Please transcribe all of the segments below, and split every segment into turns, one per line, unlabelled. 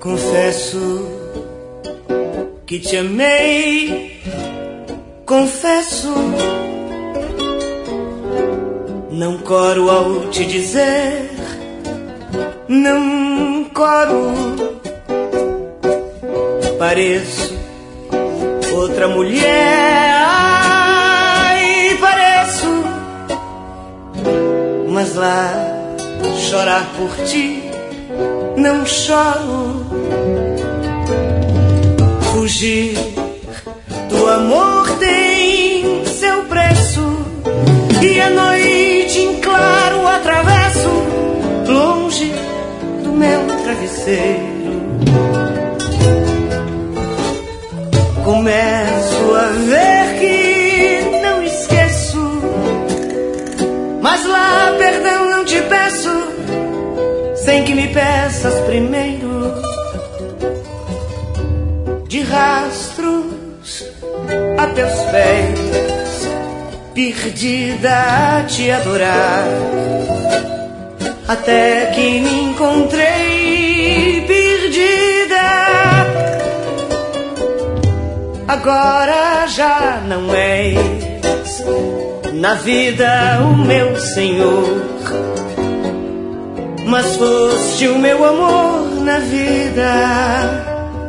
Confesso que te amei, confesso. Não coro ao te dizer, não coro. Pareço outra mulher, ai, pareço. Mas lá chorar por ti não choro. Fugir do amor tem seu preço, e a noite em claro atravesso, longe do meu travesseiro. Começo a ver que não esqueço, mas lá perdão não te peço, sem que me peças primeiro. De rastros a teus pés, perdida a te adorar, até que me encontrei perdida. Agora já não és na vida o meu Senhor, mas foste o meu amor na vida.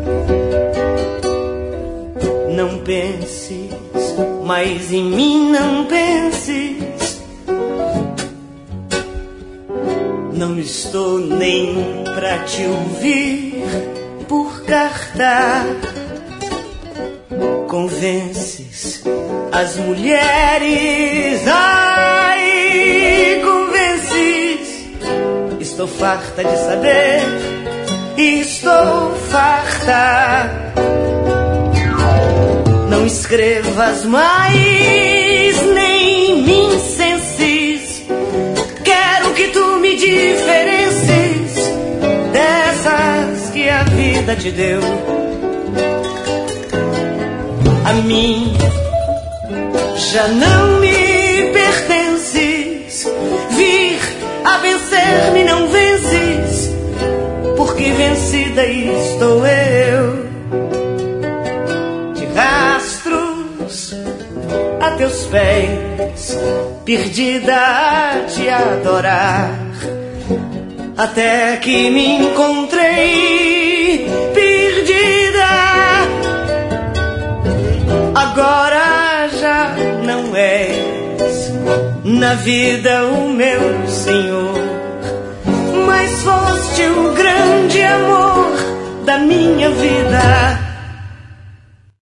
Não penses mais em mim, não penses. Não estou nem pra te ouvir por carta. Convences as mulheres, ai, convences. Estou farta de saber, estou farta. Não escrevas mais, nem me incenses. Quero que tu me diferencies dessas que a vida te deu. A mim já não me pertences. Vir a vencer-me não vences, porque vencida estou eu. Rastros a teus pés, perdida a te adorar, até que me encontrei perdida. Agora já não és na vida o meu Senhor, mas foste o grande amor da minha vida.